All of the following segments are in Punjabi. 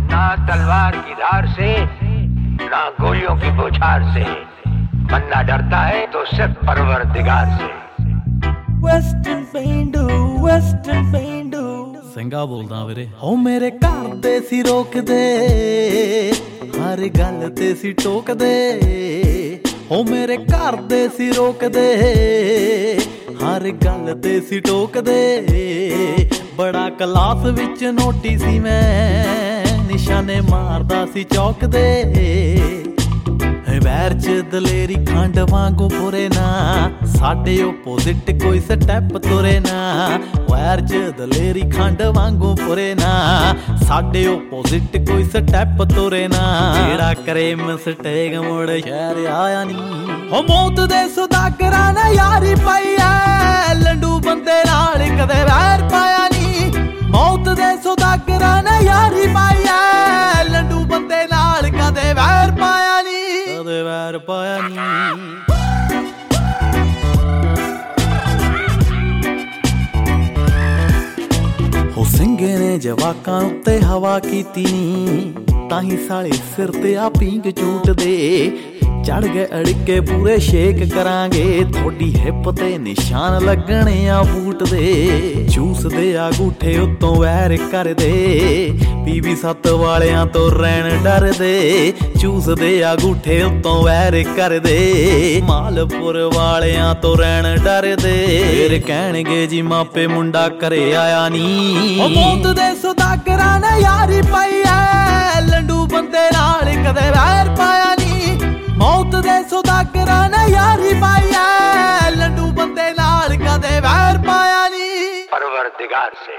ना तलवार की धार से, ना गोलियों की बौछार से। बंदा डरता है तो सिर्फ परवरदिगार से। Western पेंडू, Western पेंडू ਸਿੰਘਾ ਬੋਲਦਾ ਵੀਰੇ। ਹੋ ਮੇਰੇ ਘਰ ਦੇ ਸੀ ਰੋਕਦੇ, ਹਰ ਗੱਲ ਤੇ ਸੀ ਟੋਕਦੇ। ਹੋ ਮੇਰੇ ਘਰ ਦੇ ਸੀ ਰੋਕਦੇ, ਹਰ ਗੱਲ ਤੇ ਸੀ ਟੋਕਦੇ। ਬੜਾ ਕਲਾਸ ਵਿੱਚ ਨੋਟੀ ਸੀ ਮੈਂ, ਨਿਸ਼ਾਨੇ ਮਾਰਦਾ ਸੀ ਚੌਕਦੇ। ਵੈਰ ਚ ਦਲੇਰੀ ਖੰਡ ਵਾਂਗੂ ਪੁਰੇ ਨਾ, ਸਾਡੇ ਓਪੋਜ਼ਿਟ ਕੋਈ ਸਟੈਪ ਤੁਰੇ ਨਾ। ਵੈਰ ਚ ਦਲੇਰੀ ਖੰਡ ਵਾਂਗੂ ਪੁਰੇ ਨਾ, ਸਾਡੇ ਓਪੋਜ਼ਿਟ ਕੋਈ ਸਟੈਪ ਤੁਰੇ ਨਾ। ਜਿਹੜਾ ਕਰੇ ਮਿਸਟੇਕ ਮੁੜ ਸ਼ਹਿਰ ਆਇਆ ਨੀ। ਹੋ ਮੌਤ ਦੇ ਸੁਦਾਗਰਾਂ ਨੇ ਯਾਰੀ ਪਾਈ ਐ, ਲੰਡੂ ਬੰਦੇ ਨਾਲ ਕਦੇ ਵੈਰ ਪਾਇਆ ਨੀ। ਮੌਤ ਦੇ ਸੁਦਾਗਰਾਂ ਨੇ ਯਾਰੀ ਪਾਈ ਐ, ਲੰਡੂ ਬੰਦੇ ਨਾਲ ਕਦੇ ਵੈਰ ਪਾਇਆ ਨੀ। ਕਦੇ ਵੈਰ ਪਾਇਆ ਨੀ। ਹੋ ਸਿੰਘੇ ਨੇ ਜਵਾਕਾਂ ਉੱਤੇ ਹਵਾ ਕੀਤੀ ਨੀ, ਤਾਹੀਂ ਸਾਲੇ ਸਿਰ ਤੇ ਆ ਪੀਂਗ ਝੂਟਦੇ। ਚੜ ਗਏ ਅੜਕੇ ਪੂਰੇ ਸ਼ੇਕ ਕਰਾਂਗੇ, ਥੋੜੀ ਹਿੱਪ ਤੇ ਨਿਸ਼ਾਨ ਲੱਗਣੇ ਆ ਬੂਟ ਦੇ। ਚੂਸਦੇ ਆ ਗੂਠੇ ਉੱਤੋਂ ਵੈਰ ਕਰਦੇ, ਪੀਵੀ 7 ਵਾਲਿਆਂ ਤੋਂ ਰਹਿਣ ਡਰਦੇ। ਚੂਸਦੇ ਆ ਗੂਠੇ ਉੱਤੋਂ ਵੈਰ ਕਰਦੇ, ਮਾਲਪੁਰ ਵਾਲਿਆਂ ਤੋਂ ਰਹਿਣ ਡਰਦੇ। ਫਿਰ ਕਹਿਣਗੇ ਜੀ ਮਾਪੇ ਮੁੰਡਾ ਘਰੇ ਆਇਆ ਨੀ। ਉਹ ਮੌਤ ਦੇ ਸੁਦਾਗਰਾਂ ਨੇ ਯਾਰੀ ਪਾਈ ਐ, ਲੰਡੂ ਬੰਦੇ ਨਾਲ ਕਦੇ ਵੈਰ ਪਾਇਆ ਨੀ। ਮੌਤ ਦੇ ਸੁਦਾਗਰਾਂ ਨੇ ਯਾਰੀ ਪਾਈ ਐ, ਲੰਡੂ ਬੰਦੇ ਨਾਲ ਕਦੇ ਵੈਰ ਪਾਇਆ ਨੀ। परवरदिगार से।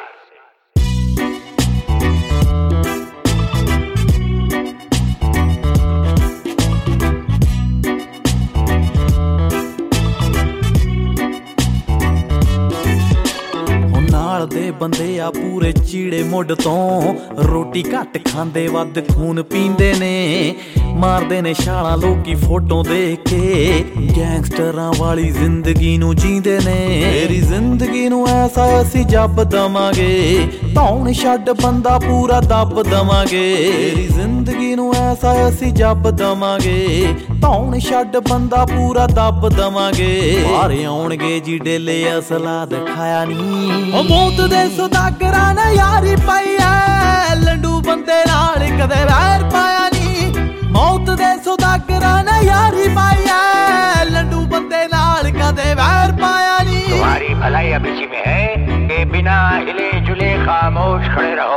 ਨਾਲ ਦੇ ਬੰਦੇ ਆ ਪੂਰੇ ਚੀੜੇ ਮੁੱਢ ਤੋਂ, ਰੋਟੀ ਘੱਟ ਖਾਂਦੇ ਵੱਧ ਖੂਨ ਪੀਂਦੇ ਨੇ। ਮਾਰਦੇ ਨੇ ਛਾਲਾਂ ਲੋਕੀ ਫੋਟੋ ਦੇਖ ਕੇ, ਗੈਂਗਸਟਰਾਂ ਵਾਲੀ ਜ਼ਿੰਦਗੀ ਨੂੰ ਜੀਂਦੇ ਨੇ। ਤੇਰੀ ਜ਼ਿੰਦਗੀ ਨੂੰ ਐਸਾ ਅਸੀਂ ਜੱਬ ਦਵਾਂਗੇ, ਧੌਣ ਛੱਡ ਬੰਦਾ ਪੂਰਾ ਦੱਬ ਦਵਾਂਗੇ। ਤੇਰੀ ਜ਼ਿੰਦਗੀ ਨੂੰ ਐਸਾ ਅਸੀਂ ਜੱਬ ਦਵਾਂਗੇ, ਧੌਣ ਛੱਡ ਬੰਦਾ ਪੂਰਾ ਦੱਬ ਦਵਾਂਗੇ। ਬਾਹਰ ਆਉਣਗੇ ਜੀ ਡੇਲੇ ਅਸਲਾ ਦਿਖਾਇਆ ਨੀ। ਉਹ ਮੌਤ ਦੇ ਸੁਦਾਗਰਾਂ ਨੇ ਯਾਰੀ ਪਾਈ ਐ, ਲੰਡੂ ਬੰਦੇ ਨਾਲ ਕਦੇ ਵੈਰ ਪਾਇਆ ਨੀ। ਮੌਤ ਦੇ ਸੁਦਾਗਰਾਂ ਨੇ ਯਾਰੀ ਪਾਈ ਐ, ਲੰਡੂ ਬੰਦੇ ਨਾਲ ਕਦੇ ਵੈਰ ਪਾਇਆ ਨੀ। तुम्हारी भलाई अब इसी में है कि बिना हिले जुले खामोश खड़े रहो।